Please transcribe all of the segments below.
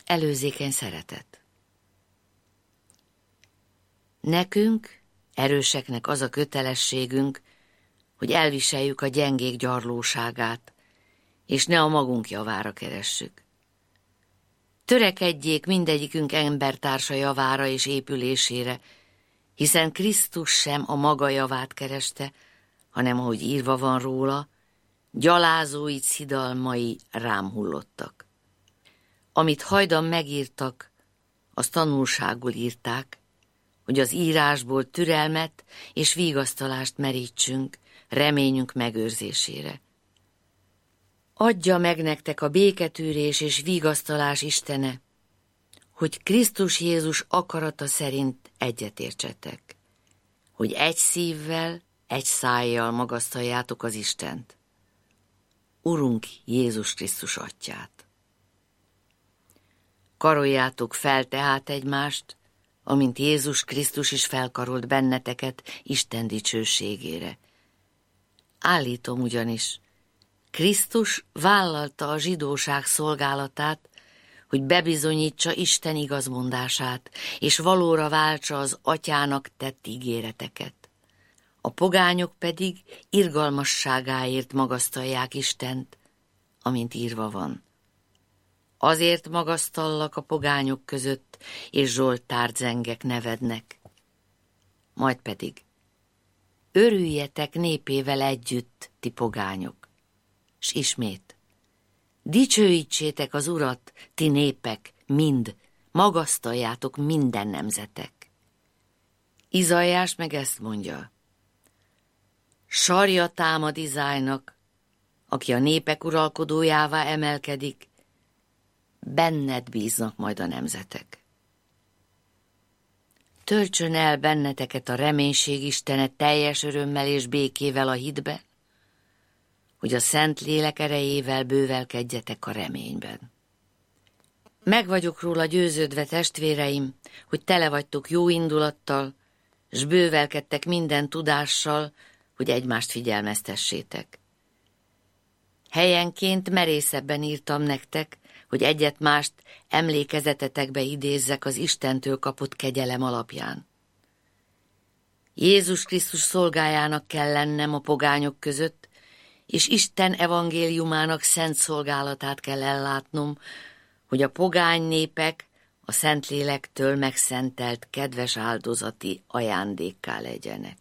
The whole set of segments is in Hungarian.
előzékeny szeretet. Nekünk, erőseknek az a kötelességünk, hogy elviseljük a gyengék gyarlóságát, és ne a magunk javára keressük. Törekedjék mindegyikünk embertársa javára és épülésére, hiszen Krisztus sem a maga javát kereste, hanem ahogy írva van róla, gyalázói szidalmai rám hullottak. Amit hajdan megírtak, azt tanulságul írták, hogy az írásból türelmet és vigasztalást merítsünk reményünk megőrzésére. Adja meg nektek a béketűrés és vigasztalás Istene, hogy Krisztus Jézus akarata szerint egyetértsetek, hogy egy szívvel, egy szájjal magasztaljátok az Istent, Urunk Jézus Krisztus Atyját. Karoljátok fel tehát egymást, amint Jézus Krisztus is felkarolt benneteket Isten dicsőségére. Állítom ugyanis, Krisztus vállalta a zsidóság szolgálatát, hogy bebizonyítsa Isten igazmondását, és valóra váltsa az Atyának tett ígéreteket. A pogányok pedig irgalmasságáért magasztalják Istent, amint írva van. Azért magasztallak a pogányok között, és zsoltárt zengek nevednek. Majd pedig, örüljetek népével együtt, ti pogányok. S ismét, dicsőítsétek az Urat, ti népek, mind, magasztaljátok minden nemzetek. Izaiás meg ezt mondja, sarja támad Izájnak, aki a népek uralkodójává emelkedik, benned bíznak majd a nemzetek. Töltsön el benneteket a reménység Istene teljes örömmel és békével a hitbe, hogy a Szent Lélek erejével bővelkedjetek a reményben. Meg vagyok róla győződve, testvéreim, hogy tele vagytok jó indulattal, s bővelkedtek minden tudással, hogy egymást figyelmeztessétek. Helyenként merészebben írtam nektek, hogy egyet-mást emlékezetetekbe idézzek az Istentől kapott kegyelem alapján. Jézus Krisztus szolgájának kell lennem a pogányok között, és Isten evangéliumának szent szolgálatát kell ellátnom, hogy a pogány népek a Szentlélektől megszentelt kedves áldozati ajándékká legyenek.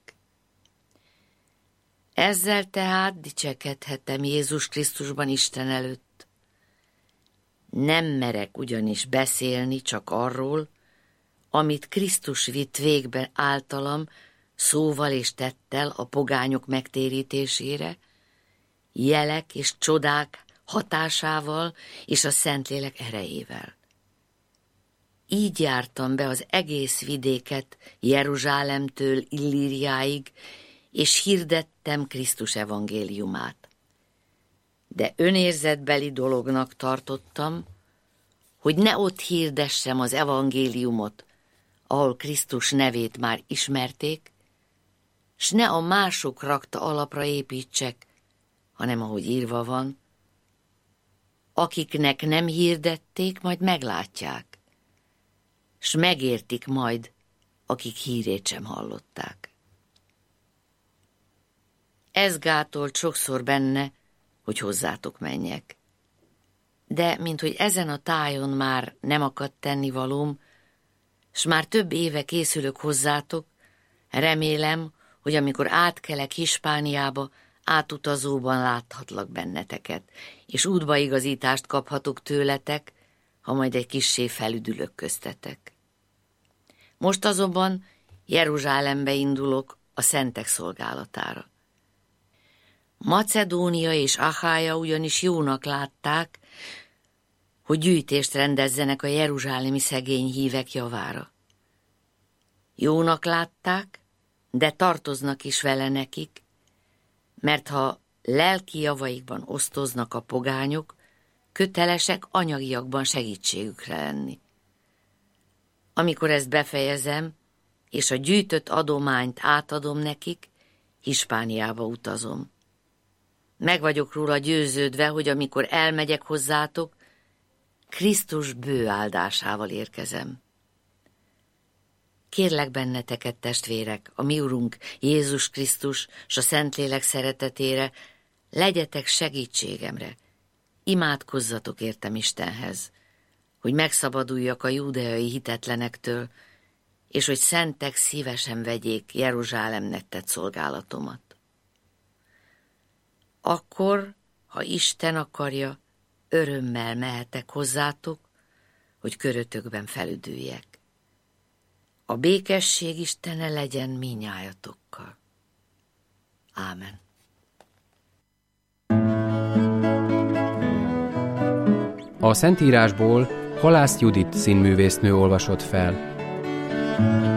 Ezzel tehát dicsekedhetem Jézus Krisztusban Isten előtt. Nem merek ugyanis beszélni csak arról, amit Krisztus vitt végbe általam, szóval és tettel a pogányok megtérítésére, jelek és csodák hatásával és a Szentlélek erejével. Így jártam be az egész vidéket Jeruzsálemtől Illíriáig, és hirdettem Krisztus evangéliumát. De önérzetbeli dolognak tartottam, hogy ne ott hirdessem az evangéliumot, ahol Krisztus nevét már ismerték, s ne a mások rakta alapra építsek, hanem ahogy írva van, akiknek nem hirdették, majd meglátják, s megértik majd, akik hírét sem hallották. Ez gátolt sokszor benne, hogy hozzátok menjek. De, minthogy ezen a tájon már nem akadt tennivalóm, s már több éve készülök hozzátok, remélem, hogy amikor átkelek Hispániába, átutazóban láthatlak benneteket, és útbaigazítást kaphatok tőletek, ha majd egy kissé felüdülök köztetek. Most azonban Jeruzsálembe indulok a szentek szolgálatára. Macedónia és Achája ugyanis jónak látták, hogy gyűjtést rendezzenek a jeruzsálemi szegény hívek javára. Jónak látták, de tartoznak is vele nekik, mert ha lelki javaikban osztoznak a pogányok, kötelesek anyagiakban segítségükre lenni. Amikor ezt befejezem, és a gyűjtött adományt átadom nekik, Hispániába utazom. Meg vagyok róla győződve, hogy amikor elmegyek hozzátok, Krisztus bő áldásával érkezem. Kérlek benneteket, testvérek, a mi Urunk Jézus Krisztus s a Szentlélek szeretetére, legyetek segítségemre, imádkozzatok értem Istenhez, hogy megszabaduljak a júdeai hitetlenektől, és hogy szentek szívesen vegyék Jeruzsálemnek tett szolgálatomat. Akkor, ha Isten akarja, örömmel mehetek hozzátok, hogy körötökben felüdüljek. A békesség Istene legyen mindnyájatokkal. Ámen. A Szentírásból Halász Judit színművésznő olvasott fel.